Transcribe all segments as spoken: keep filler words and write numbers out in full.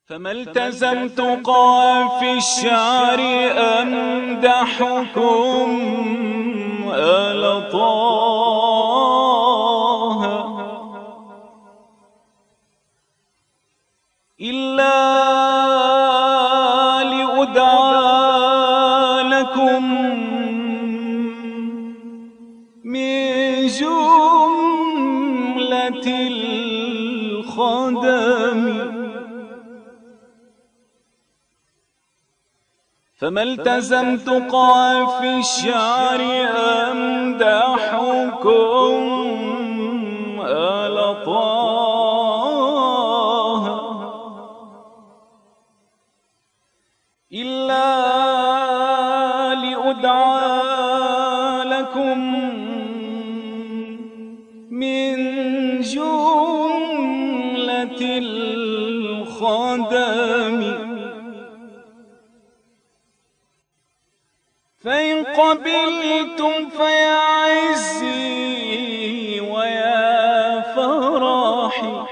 فما التزمت قافي الشعر أمدحكم آل طه إلا لأدعى لكم من جملة الخدم. فما التزمت قافي الشعر أمدحكم آل طه إلا لأدعى لكم من جملة الخدم. فإن قبلتم فيا عزي ويا فرحي،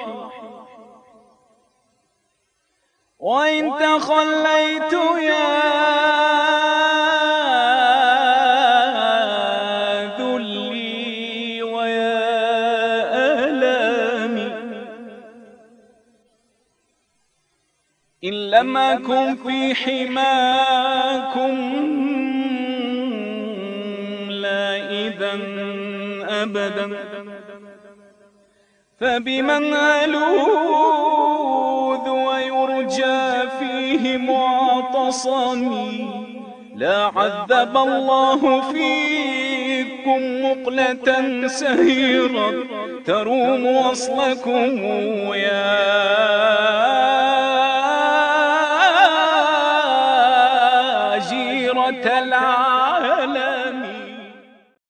وإن تخليت يا ذلي ويا ألامي. إن لم أكن في حماكم أبدا فبمن ألوذ ويرجى فيه معتصمي. لا عذب الله فيكم مقلة سهيرا تروم وصلكم يا جيرة العالم.